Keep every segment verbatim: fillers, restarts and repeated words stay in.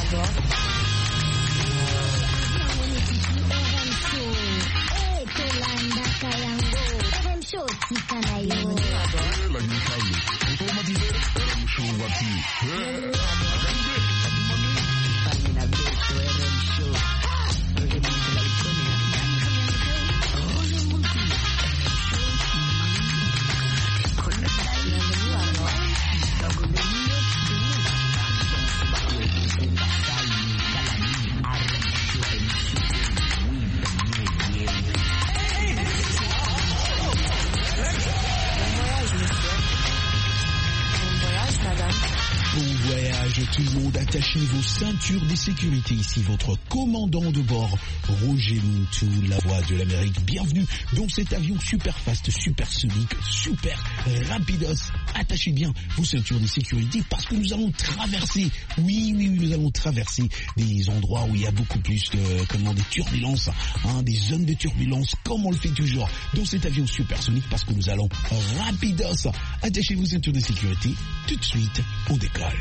Tout le monde, attachez vos ceintures de sécurité. Ici votre commandant de bord, Roger Muntou, la voix de l'Amérique. Bienvenue dans cet avion super fast, super sonique, super rapidos. Attachez bien vos ceintures de sécurité parce que nous allons traverser, oui, oui, oui, nous allons traverser des endroits où il y a beaucoup plus de, comment, des turbulences, hein, des zones de turbulence, comme on le fait toujours dans cet avion supersonique parce que nous allons rapidos. Attachez vos ceintures de sécurité. Tout de suite, on décolle.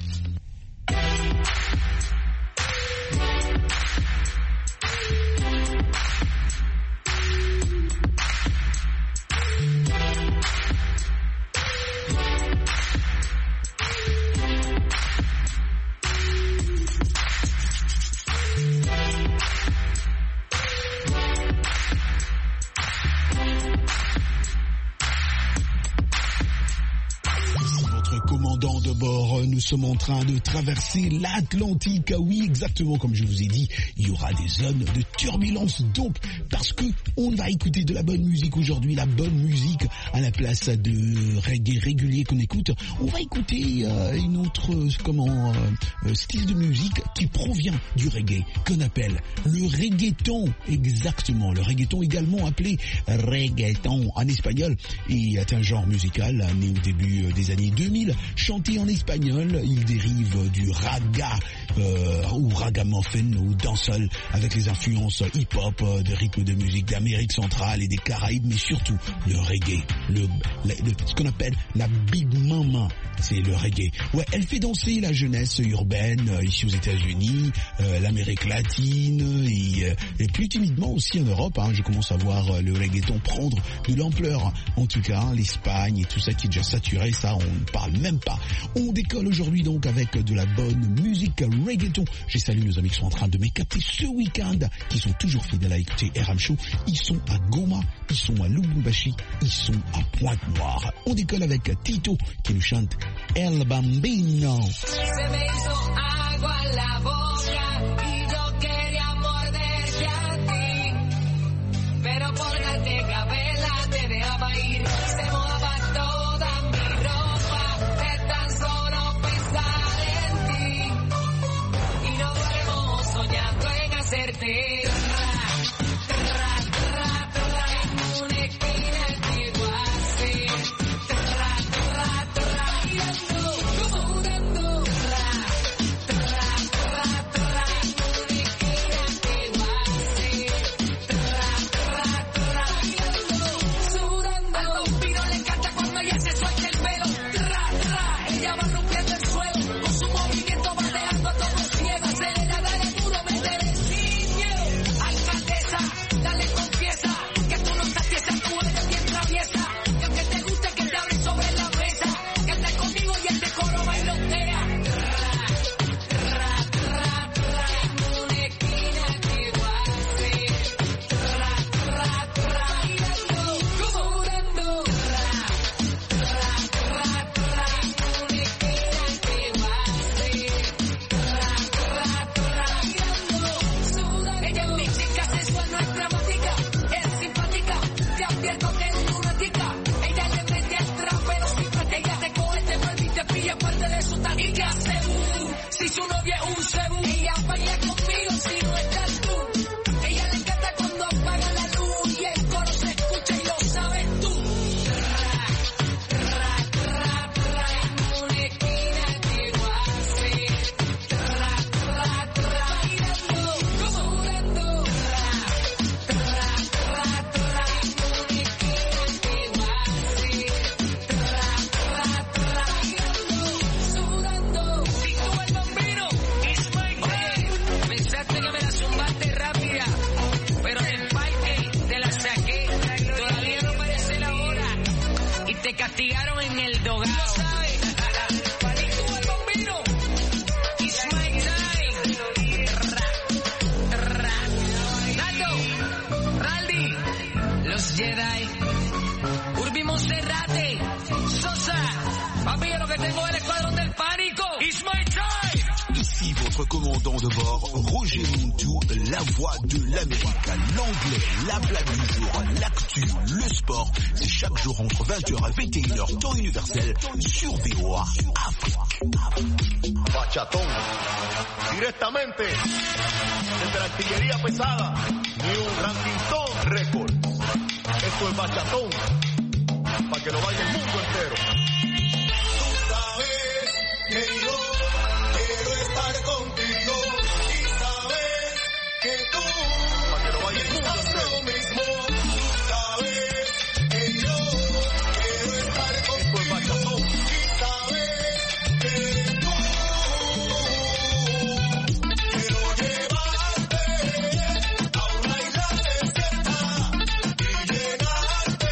Nous sommes en train de traverser l'Atlantique. Oui, exactement comme je vous ai dit, il y aura des zones de turbulence. Donc, parce que on va écouter de la bonne musique aujourd'hui, la bonne musique à la place de reggae régulier qu'on écoute, on va écouter euh, une autre, euh, comment, euh, style de musique qui provient du reggae, qu'on appelle le reggaeton. Exactement, le reggaeton également appelé reggaeton en espagnol et est un genre musical né au début des années deux mille, chanté en espagnol. Il dérive du raga euh, ou ragamuffin ou dancehall avec les influences hip-hop, euh, de rythmes de musique d'Amérique centrale et des Caraïbes, mais surtout le reggae, le, le, le ce qu'on appelle la Big Mama, c'est le reggae. Ouais, elle fait danser la jeunesse urbaine euh, ici aux États-Unis, euh, l'Amérique latine et, euh, et plus timidement aussi en Europe. Hein, je commence à voir euh, le reggaeton prendre de l'ampleur. En tout cas, l'Espagne et tout ça qui est déjà saturé, ça on ne parle même pas. On décolle aujourd'hui donc avec de la bonne musique reggaeton. J'ai salué nos amis qui sont en train de m'écouter ce week-end, qui sont toujours fidèles à écouter R M Show. Ils sont à Goma, ils sont à Lubumbashi, ils sont à Pointe-Noire. On décolle avec Tito qui nous chante El Bambino. votre commandant de bord, Roger Montou, la voix de l'Amérique. L'anglais, la blague du jour, l'actu, le sport, c'est chaque jour entre vingt heures et vingt et une heures, temps universel, sur V O A Afrique. Bachatón, directamente desde la artillería pesada, New Ranking Record. Esto es Bachatón, para que lo vaya el mundo entero. Tú sabes que yo quiero estar contigo y sabes que tú, para que lo vaya el mundo entero. Lo mismo, tú sabes que yo quiero estar contigo. Esto es Bachatón. Y sabes que tú, quiero llevarte a una isla desierta y llenarte.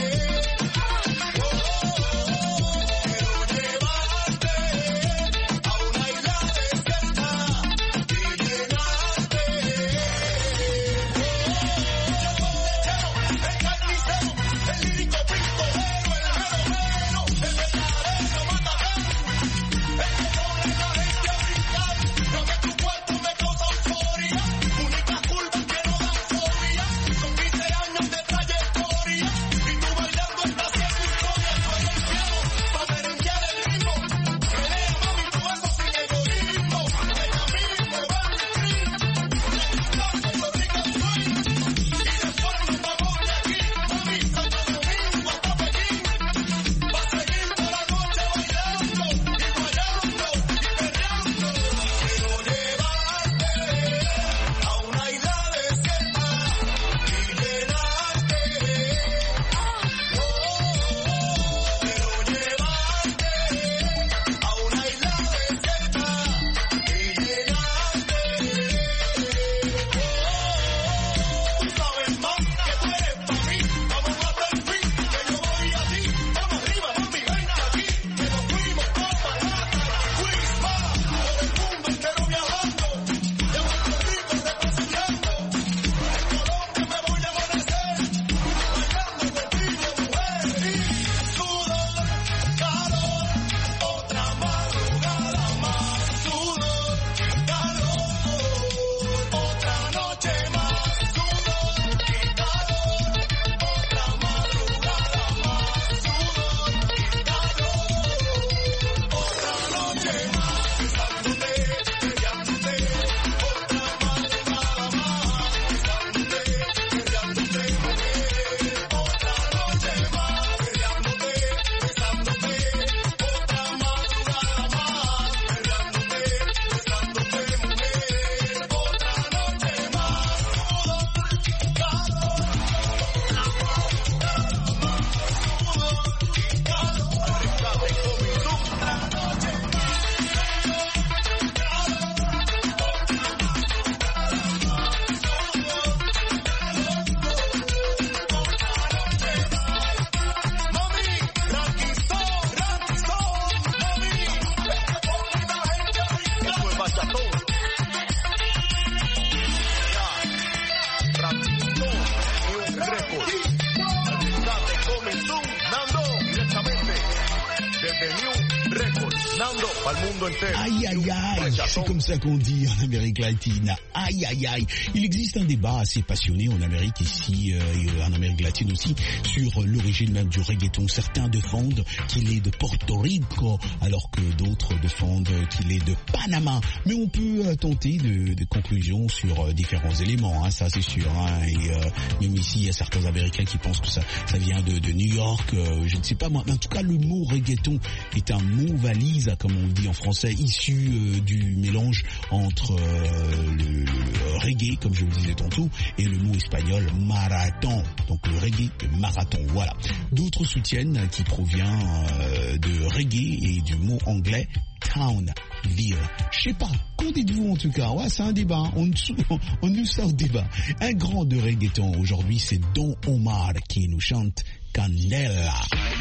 Aïe aïe aïe, c'est comme ça qu'on dit en Amérique latine. Aïe aïe aïe. Il existe un débat assez passionné en Amérique ici, euh, en Amérique latine aussi, sur l'origine même du reggaeton. Certains défendent qu'il est de Porto Rico, alors que d'autres défendent qu'il est de Panama. Mais on peut euh, tenter de, de conclusions sur euh, différents éléments, hein, ça c'est sûr. Hein, et euh, même ici, il y a certains Américains qui pensent que ça, ça vient de, de New York. Euh, je ne sais pas moi. Mais en tout cas, le mot reggaeton est un mot valise, comme on dit en français, issu euh, du mélange entre euh, le, le reggae, comme je vous disais tantôt, et le mot espagnol marathon. Donc le reggae, le marathon, voilà. D'autres soutiennent qu'il provient euh, de reggae et du mot anglais town, ville. Je sais pas, qu'en dites-vous en tout cas? Ouais, c'est un débat, on, on, on nous sort le débat. Un grand de reggaeton aujourd'hui, c'est Don Omar qui nous chante Candela.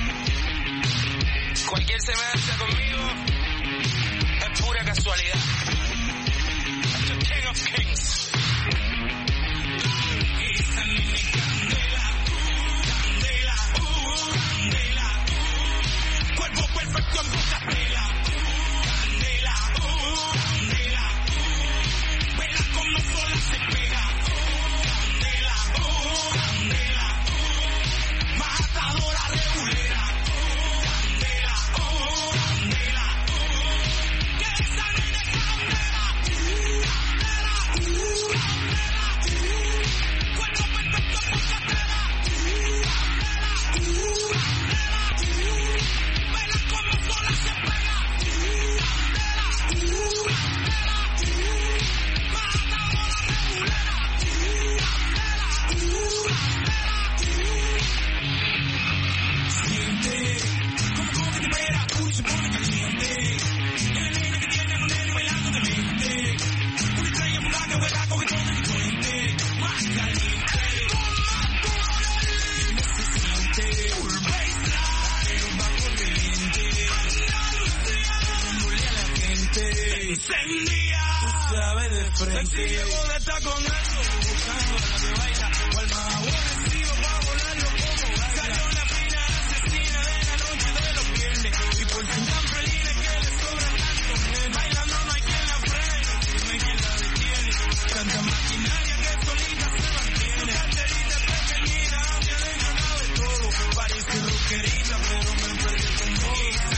Cualquier semejanza conmigo es pura casualidad. The King of Kings. Esa es mi candela, candela, uh, candela, uh, cuerpo perfecto en boca pela, candela, uh, candela, encendía. Tú sabes de frente. Sexy llegó de estar con eso, buscando a la que baila, cual más aborrecido pa' volarlo como baila. Salió la fina asesina de la noche de los viernes, y por su tan felines que le sobran tanto, bailando no hay quien la frene, no hay quien la detiene. Tanta maquinaria que solita se mantiene. Su carterita es pequeñita, me ha ganado de todo. Parece rockerita, pero me perdí con todo.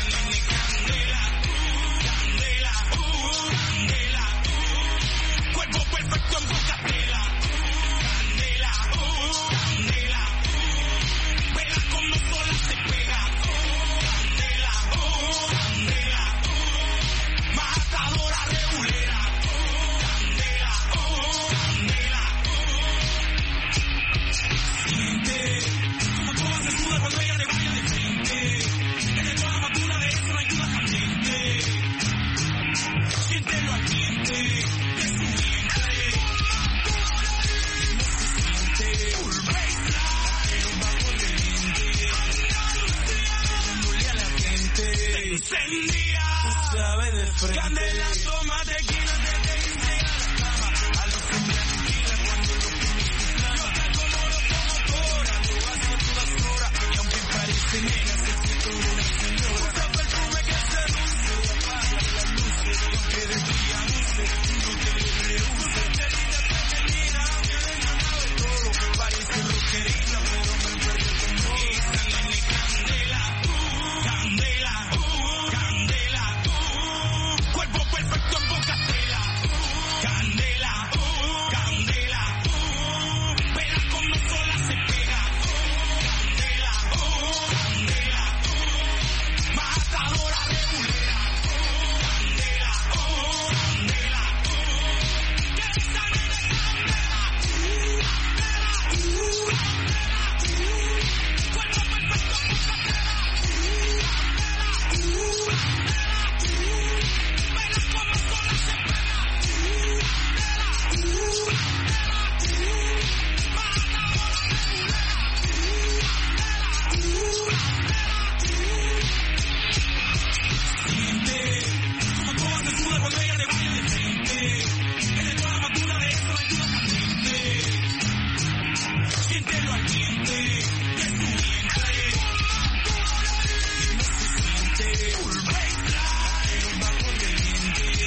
Perfecto en boca tela, candela, oh, candela, oh, pega como sola se pega, oh, candela, oh, candela, oh, matadora regulera, oh, candela, oh, candela, oh, siente como todo se suda cuando ella te vaya de frente, desde toda la vacuna de eso no hay duda caliente, siéntelo al diente de su vientre. Encendía, tú sabes de frente. Candela, toma tequila, te te hice a la cama. A los hombres tranquila cuando lo inflama. Yo te coloro como cora, lo hace a todas horas. Y aunque parece nena, se siente una señora. Usa perfume que seduce, y apaga las luces. Y aunque de día luce, no te le rehúse. Carterita pequeñita, me ha ganado de todo. Parece rockerita, pero me perdí con todo. Esa nene candela, uh, candela. Perfecto en boca tela, candela, oh, candela, oh, pega como sola se pega, oh, candela, oh, candela, oh, matadora regulera, oh, candela, oh, candela, oh, que esa nena es candela, candela, cuerpo perfecto en boca tela, candela, como sola se pega, siente como todo se suda cuando ella te vaya de frente, desde toda la vacuna de eso no hay duda caliente, siéntelo al diente de su vientre, no se siente un baseline bajo el diente.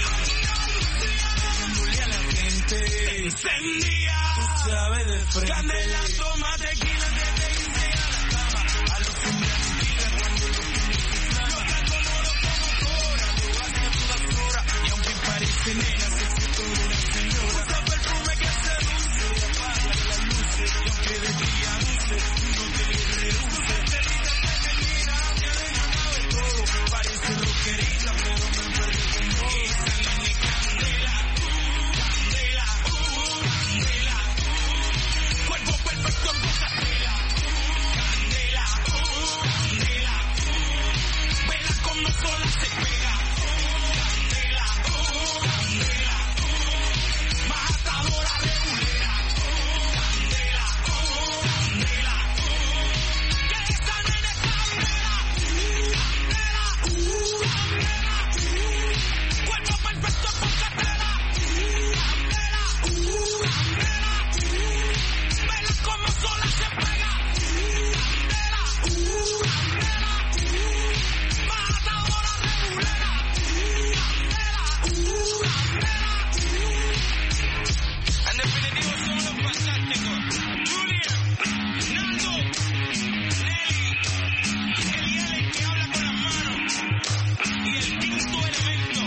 Encendía, tú sabes de frente. Candela, toma tequila, te te hice a la cama. A los hombres tranquila cuando lo inflama. Yo te coloro como cora, lo hace a todas horas. Y aunque parece nena, se siente una señora. Usa perfume que seduce, y apaga las luces. Y aunque de día luce, no te le rehúse. Carterita pequeñita, me ha ganado de todo. Parece rockerita, pero me perdí con todo. Esa nene candela, candela, oh, candela, oh, cuerpo perfecto en boca tela, candela, oh, candela, oh, pega como sola se pega, oh, candela, oh, candela, oh, matadora regulera, oh, candela, oh, candela, oh, que esa nena es candela, candela, candela, cuerpo perfecto en boca tela, candela, pega como sola se pega, candela, matadora regulera, candela, en definitivo son los fantásticos, Julian, Nando, Nelly, el L que habla con las manos, y el quinto elemento.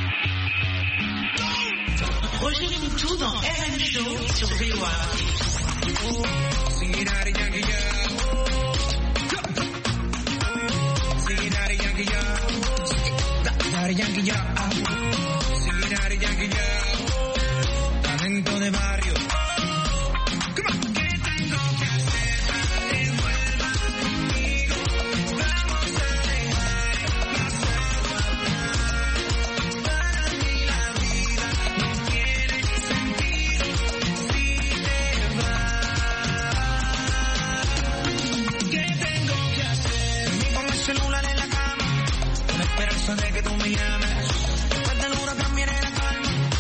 Roger Coutou dans R M Show sur V O A. Sing it out, Yankee, yeah. Sing it out, Yankee, yeah. Daddy Yankee, yeah. Sing it out, Yankee, yeah. Talento de barrio. Come on. ¿Qué tengo que hacer para que vuelva conmigo? Vamos a dejar pasado atrás. Para mí la vida no tiene sentido si te vas. ¿Qué tengo que hacer? Me pongo el celular en la cama, con la esperanza de que tú me llames. Después del huracán viene la calma.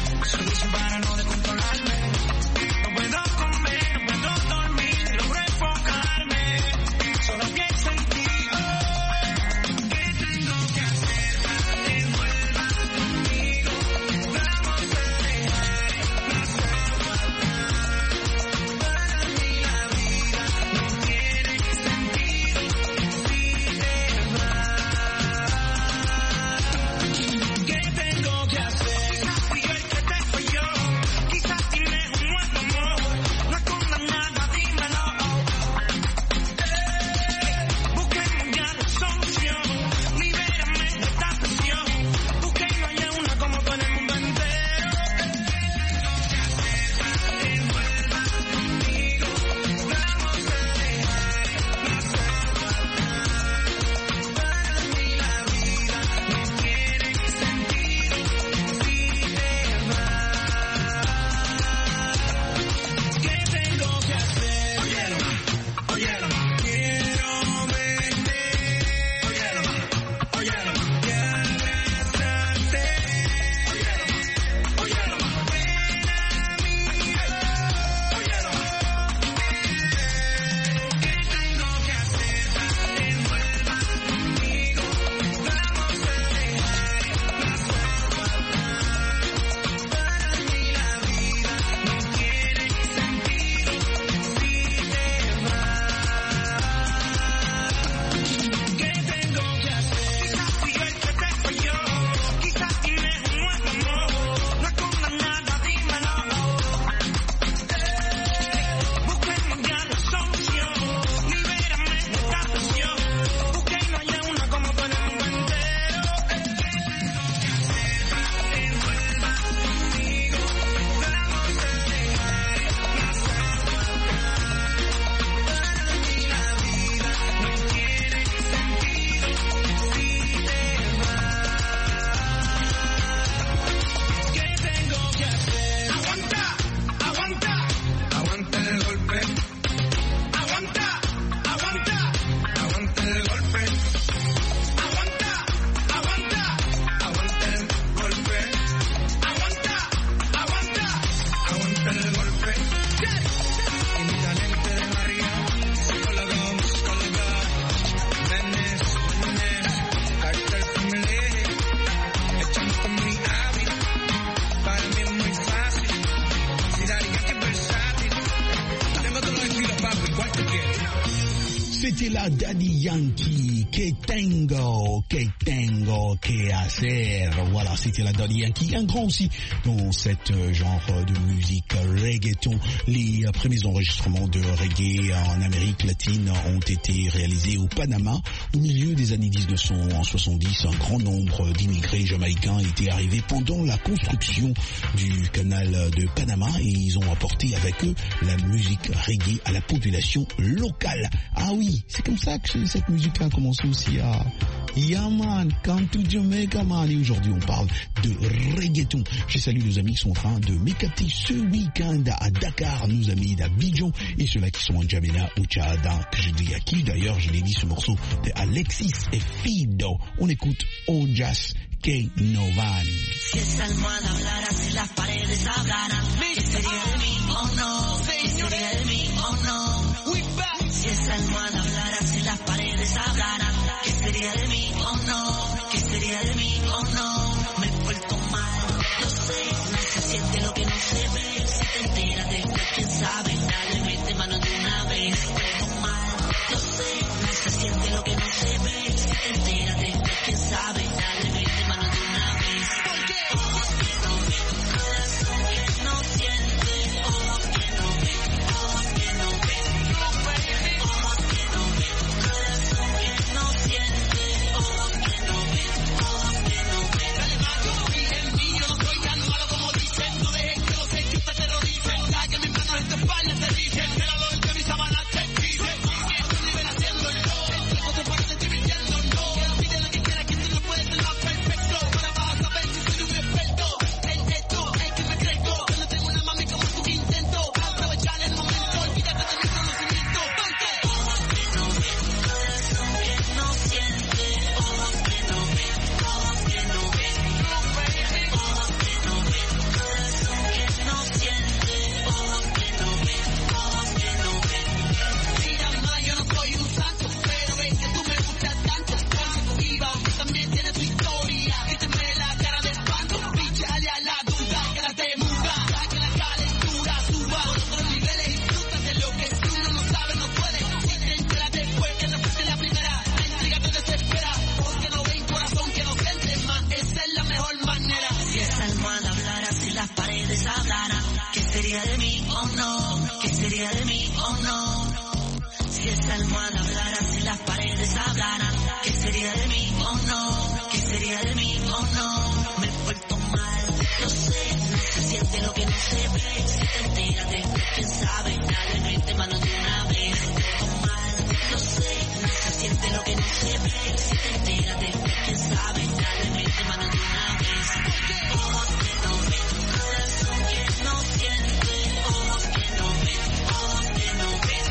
c'était la Daddy Yankee. Que tengo, que tengo que hacer. Voilà, c'était la Daddy Yankee. Un grand aussi dans cette genre de musique reggaeton. Les premiers enregistrements de reggae en Amérique latine ont été réalisés au Panama. Au milieu des années mille neuf cent soixante-dix, un grand nombre d'immigrés jamaïcains étaient arrivés pendant la construction du canal de Panama et ils ont apporté avec eux la musique reggae à la population locale. Ah oui, c'est comme ça que cette musique a commencé aussi à... Yeah man, come to Jamaica man. Et aujourd'hui on parle de reggaeton. Je salue nos amis qui sont en train de m'écouter ce week-end à Dakar, nos amis d'Abidjan et ceux-là qui sont en Djamena au Tchad, que je dis à qui d'ailleurs, je l'ai dit, ce morceau de Alexis et Fido. On écoute Ojas que Novan. Si esa almohada hablara, si las paredes hablaran, ¿qué sería de mí? Oh no, ¿qué sería de mí? Oh no. Si esa almohada hablara, si las paredes hablaran, ¿qué sería de mí? Oh no, ¿qué sería de mí? Oh no. Me he vuelto mal, lo sé, no se siente lo que no se ve. Si te enteras después, quién sabe, dale, mete mano de una vez. Me he vuelto mal, lo sé, no se siente lo que no se ve. Si te enteras después, quién sabe, dale, mete mano de una vez. Porque ojos que no ven, corazón que no siente, ojos que no ven, ojos que no ven, ojos que no ven, corazón que no siente, ojos que no ven, ojos que no ven. Dale más, yo vi en mí, yo no soy tan malo como dicen, no dejen que los hechos te terroricen, ya que mis manos en tu espalda te dicen, que la luz de mis sábanas te dicen, que es un nivel haciendo el no, entre cosas para te estoy mintiendo, no, pide lo que quieras que tú no puedes ser más perfecto, para vas a ver si soy un experto, en esto es que me crezco, yo no tengo una mami como tú que intento, aprovechar el momento, olvídate de mi conocimiento, porque ojos que no ven, corazón que no siente, ojos que no ven, ojos que no ven, ojos que no ven, corazón que no siente, ojos que no ven, ojos que no ven. Mira ma, yo no soy un santo, pero ven que tú me gustas tanto, porque viva, que también tiene tu historia, quítame la cara de espanto, píchale a la duda, quédate muda, ya que la calentura suba, por otros niveles disfruta de lo que si uno no sabe no puede, si te enteras después que no fuiste la primera, la intriga te desespera, porque no ven corazón que no siente más, esa es la mejor manera. Si esa almohada hablara, si las paredes hablaran, ¿qué sería de mí? Oh no, ¿qué sería de mí? Oh no. Si esa almohada hablara, si las paredes hablaran, ¿qué sería de mí? Oh no, ¿qué sería de mí? Oh no. Me he vuelto mal, lo sé, no se siente lo que no se ve. Si te enteras después, quién sabe, dale, mete mano de una vez. Me he vuelto mal, lo sé, no se siente lo que no se ve. Si te enteras después, quién sabe, dale, mete mano de una vez. Ojos que no ven, corazón que no siente, ojos que no ven, ojos que no ven,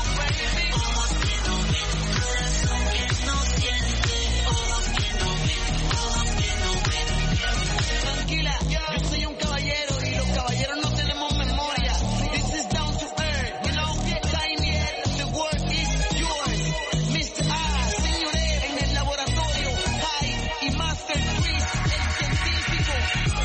ojos que no ven, corazón que no siente, ojos que no ven, ojos que no ven. Tranquila, yo soy un caballero y los caballeros no tenemos memoria. This is down to earth, you know, tiny head, the world is yours. mister A, señores, en el laboratorio, High y Master Chris, el científico.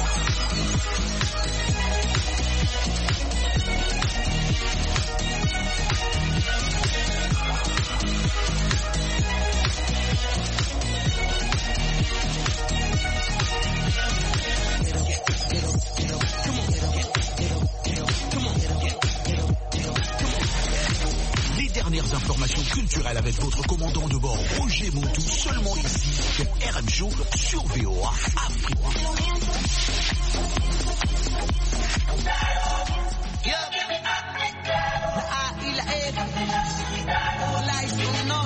Les dernières informations culturelles avec votre commandant de bord Roger Montou, seulement ici, chez R M Show sur V O A Afrique. La A y la E, la y uno.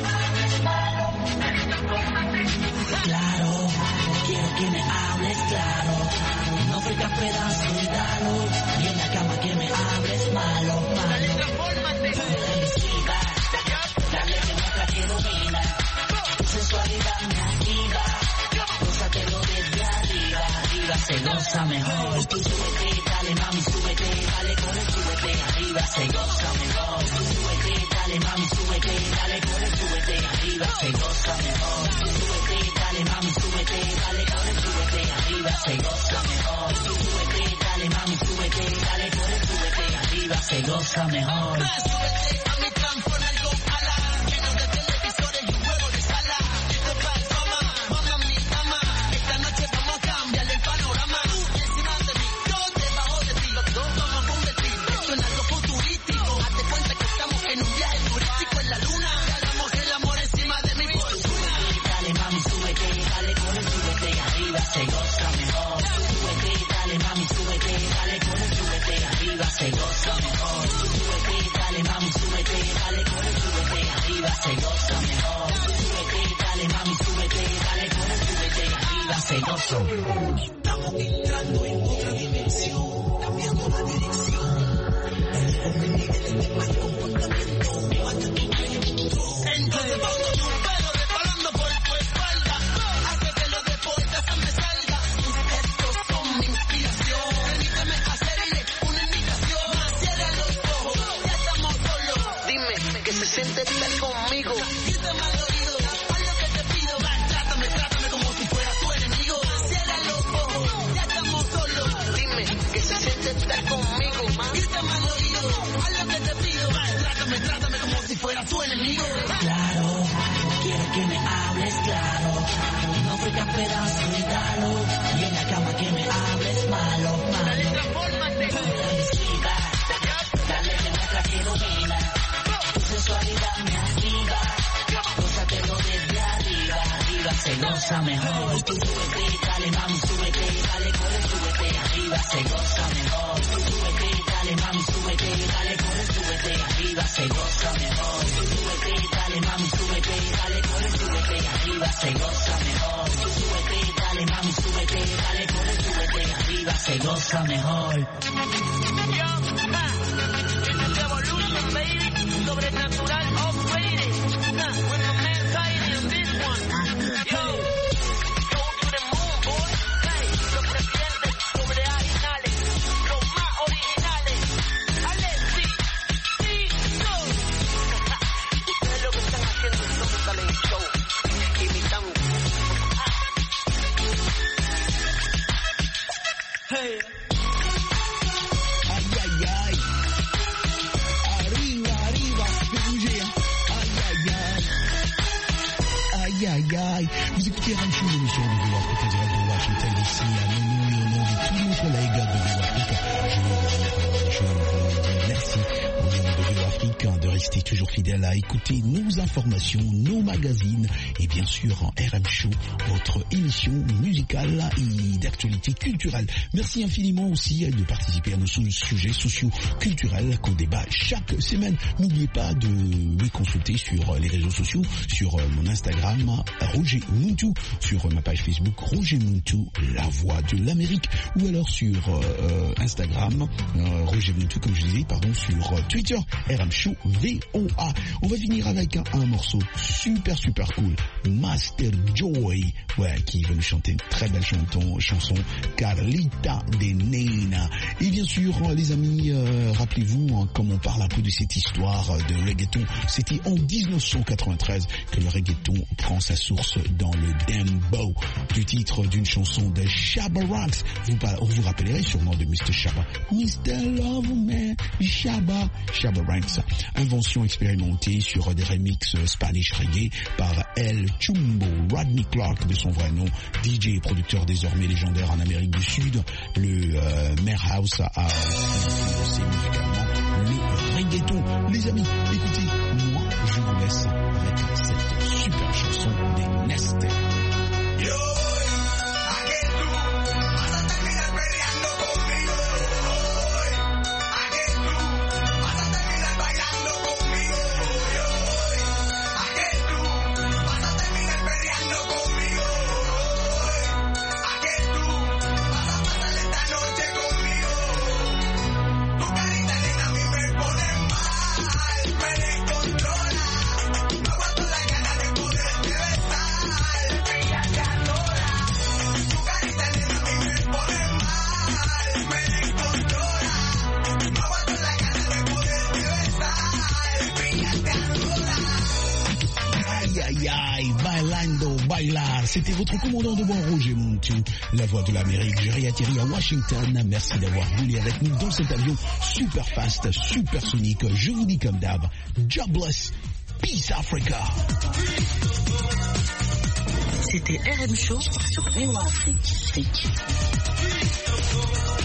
Claro, quiero que me hables claro. No fricas pedazo y dalo. Y en la cama que me hables malo, malo. Transforma. Dale que muestra que domina. Tu sensualidad me activa. Gózatelo desde arriba, arriba se goza mejor. Tú súbete, dale mami, súbete, dale corre, súbete, arriba se goza mejor. Tú súbete, dale mami, súbete, dale corre, súbete, arriba se goza mejor. Tú súbete, dale mami, súbete, dale corre, súbete, arriba se goza mejor. Tú súbete, dale mami, súbete, dale corre, súbete, arriba se goza mejor. Súbete a mi transforma algo a la que no Estamos entrando en otra dimensión, cambiando la dirección. Con el nivel de mal comportamiento, mata tu cuerpo. Entonces pongo tu pelo resbalando por tu espalda, hace que lo deportes se me salga. Tus gestos son mi inspiración, permíteme hacerle una invitación. Cierra los ojos, ya estamos solos. Dime que se siente estar conmigo. Grítame al oído, haz lo que te pido. Trátame, trátame como si fuera tu enemigo. Cierra los ojos, ya estamos solos. Dime que se siente estar conmigo. Grítame al oído, haz lo que te pido. Trátame, trátame como si fuera tu enemigo. Claro, quiero que me hables claro. No fregas pedazo y dalo. Y en la cama que me hables malo, malo. Transforma, dale que muestra que domina. Tu sensualidad me activa. Gózatelo desde arriba, arriba se goza mejor. Tú súbete, dale mami, súbete, dale corre, súbete, arriba se goza mejor. Tú súbete, dale mami, súbete, dale corre, súbete, arriba se goza mejor. Tú súbete, dale mami, súbete, dale corre, súbete, arriba se goza mejor. Tú súbete, dale mami, súbete, dale corre, súbete, arriba se goza mejor. Yo, ha, in the revolution, baby, sobrenatural upgraded. Nah, with my man Tiny on this one. Yo, go to the moon, boy. Hey, los presidentes sobreoriginales, los más originales. Alexi, sí, yo. Ustedes lo que están haciendo es un talent show, imitando. Hey. Aïe aïe aïe. Arriba, arriba, bouger. Aïe aïe aïe. Aïe aïe aïe. Vous écoutez Rancho, l'émission de V O Africa direct de Washington D C. À mon nom et au nom de tous nos collègues de V O Africa, je vous, je vous remercie au nom de V O Africa de rester toujours fidèle à écouter nos informations, nos magazines et bien sûr en R M Show, votre émission musicale et d'actualité culturelle. Merci infiniment aussi de participer à nos sujets socio-culturels qu'on débat chaque semaine. N'oubliez pas de me consulter sur les réseaux sociaux, sur mon Instagram Roger Muntu, sur ma page Facebook Roger Muntu, la voix de l'Amérique, ou alors sur euh, Instagram euh, Roger Muntu, comme je disais, pardon, sur euh, Twitter R M Show V O A. On va finir avec un, un morceau super super cool, Master Joy, ouais, qui va nous chanter une très belle chanson, chanson Carlita de Nena. Et bien sûr, les amis, euh, rappelez-vous, hein, comme on parle un peu de cette histoire de reggaeton, c'était en dix-neuf cent quatre-vingt-treize que le reggaeton prend sa source dans le dembow, du titre d'une chanson de Shabba Ranks. Vous, vous vous rappellerez sûrement de mister Shabba. mister Love Man, Shabba, Shabba Ranks. Invention expérimentée sur des remixes Spanish reggae par El Chumbo, Rodney Clark de son vrai nom, D J et producteur désormais légendaire en Amérique du Sud. Le euh, Mare House a influencé musicalement le reggaeton. Les amis, écoutez, moi je vous laisse avec cette super chanson des Neste. Yo, ¿a qué tú vas a terminar peleando conmigo? ¿A qué tú vas a terminar bailando conmigo? Yo, ¿a qué tú vas a terminar peleando conmigo? ¿A qué tú vas a pasar esta noche conmigo? Tu carita nena a mí me pone mal, me descontrola. No aguanto la gana de poderte besar, ella te adora. Tu carita nena a mí me pone mal, me descontrola. No aguanto la gana de poderte besar, ella te adora. Aïe aïe aïe, bailando, bailar. C'était votre commandant de bord Roger Muntu, la voix de l'Amérique. J'ai réatterri à Washington. Merci d'avoir voulu avec nous dans cet avion super fast, super sonique. Je vous dis comme d'hab, jobless, peace Africa. C'était R M Show sur V O Afrique.